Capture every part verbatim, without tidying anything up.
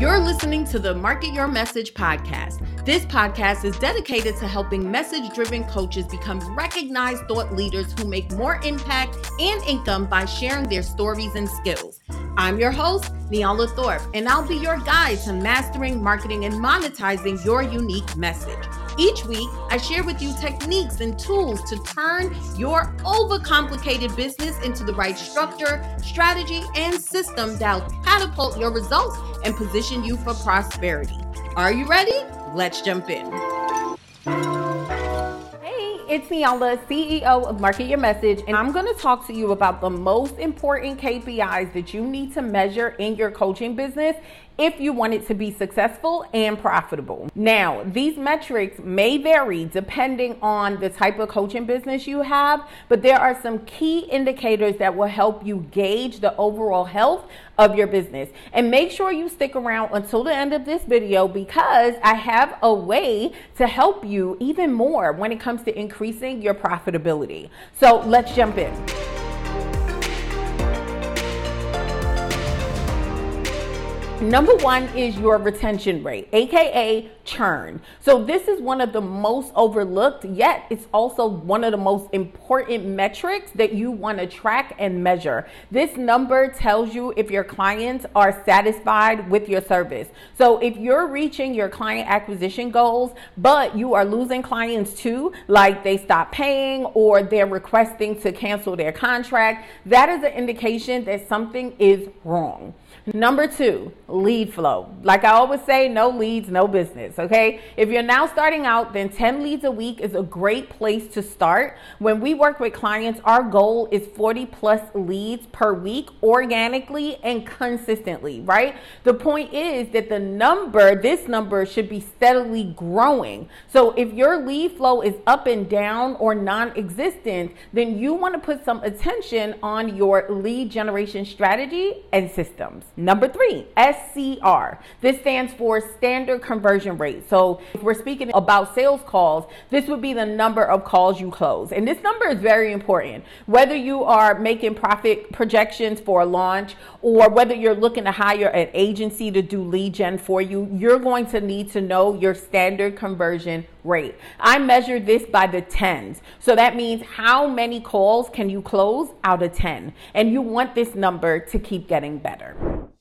You're listening to the Market Your Message podcast. This podcast is dedicated to helping message-driven coaches become recognized thought leaders who make more impact and income by sharing their stories and skills. I'm your host, Neala Thorpe, and I'll be your guide to mastering, marketing, and monetizing your unique message. Each week, I share with you techniques and tools to turn your overcomplicated business into the right structure, strategy, and system that'll catapult your results and position you for prosperity. Are you ready? Let's jump in. Hey, it's Neala, C E O of Market Your Message, and I'm going to talk to you about the most important K P Is that you need to measure in your coaching business if you want it to be successful and profitable. Now, these metrics may vary depending on the type of coaching business you have, but there are some key indicators that will help you gauge the overall health of your business. And make sure you stick around until the end of this video because I have a way to help you even more when it comes to increasing your profitability. So let's jump in. Number one is your retention rate, aka churn. So this is one of the most overlooked, yet it's also one of the most important metrics that you want to track and measure. This number tells you if your clients are satisfied with your service. So if you're reaching your client acquisition goals, but you are losing clients too, like they stop paying or they're requesting to cancel their contract, that is an indication that something is wrong. Number two, lead flow. Like I always say, no leads, no business, okay? If you're now starting out, then ten leads a week is a great place to start. When we work with clients, our goal is forty plus leads per week organically and consistently, right? The point is that the number, this number should be steadily growing. So if your lead flow is up and down or non-existent, then you want to put some attention on your lead generation strategy and systems. Number three, S C R. This stands for standard conversion rate. So if we're speaking about sales calls, this would be the number of calls you close. And this number is very important. Whether you are making profit projections for a launch or whether you're looking to hire an agency to do lead gen for you, you're going to need to know your standard conversion rate. I measure this by the tens. So that means how many calls can you close out of ten? And you want this number to keep getting better.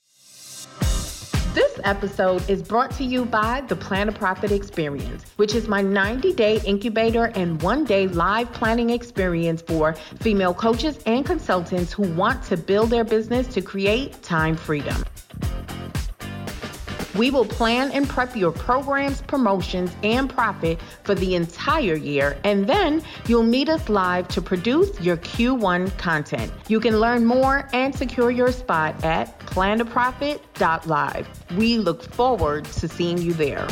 This episode is brought to you by the Plan a Profit Experience, which is my ninety-day incubator and one-day live planning experience for female coaches and consultants who want to build their business to create time freedom. We will plan and prep your programs, promotions, and profit for the entire year, and then you'll meet us live to produce your Q one content. You can learn more and secure your spot at plan a profit dot live. We look forward to seeing you there.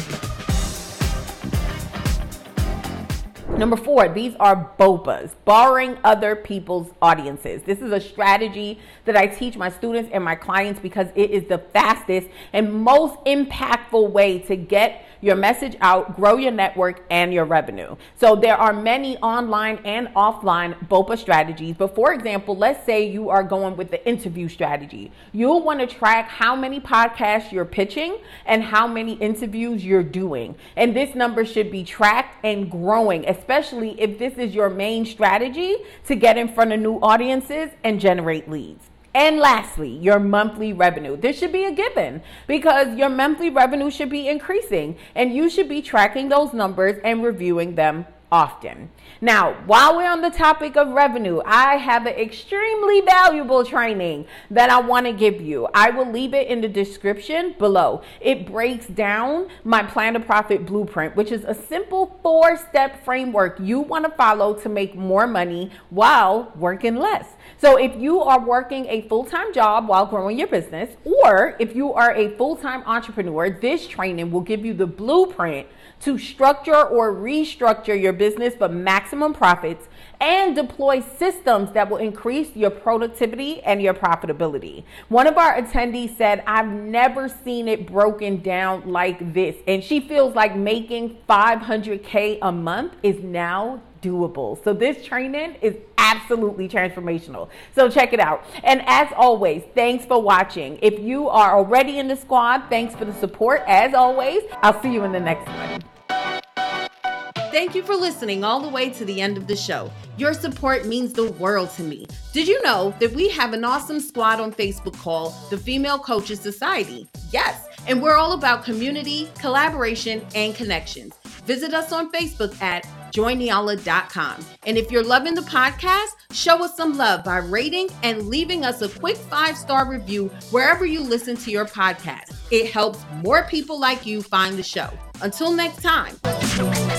Number four, these are B O P As, borrowing other people's audiences. This is a strategy that I teach my students and my clients because it is the fastest and most impactful way to get your message out, grow your network, and your revenue. So there are many online and offline B O P A strategies. But for example, let's say you are going with the interview strategy. You'll want to track how many podcasts you're pitching and how many interviews you're doing. And this number should be tracked and growing, especially if this is your main strategy to get in front of new audiences and generate leads. And lastly, your monthly revenue. This should be a given because your monthly revenue should be increasing and you should be tracking those numbers and reviewing them often. Now, while we're on the topic of revenue, I have an extremely valuable training that I want to give you. I will leave it in the description below. It breaks down my Plan to Profit blueprint, which is a simple four-step framework you want to follow to make more money while working less. So if you are working a full-time job while growing your business, or if you are a full-time entrepreneur, this training will give you the blueprint to structure or restructure your business for maximum profits and deploy systems that will increase your productivity and your profitability. One of our attendees said, I've never seen it broken down like this. And she feels like making five hundred K a month is now doable. So this training is absolutely transformational. So check it out. And as always, thanks for watching. If you are already in the squad, thanks for the support. As always, I'll see you in the next one. Thank you for listening all the way to the end of the show. Your support means the world to me. Did you know that we have an awesome squad on Facebook called the Female Coaches Society? Yes, and we're all about community, collaboration, and connections. Visit us on Facebook at join niala dot com. And if you're loving the podcast, show us some love by rating and leaving us a quick five-star review wherever you listen to your podcast. It helps more people like you find the show. Until next time.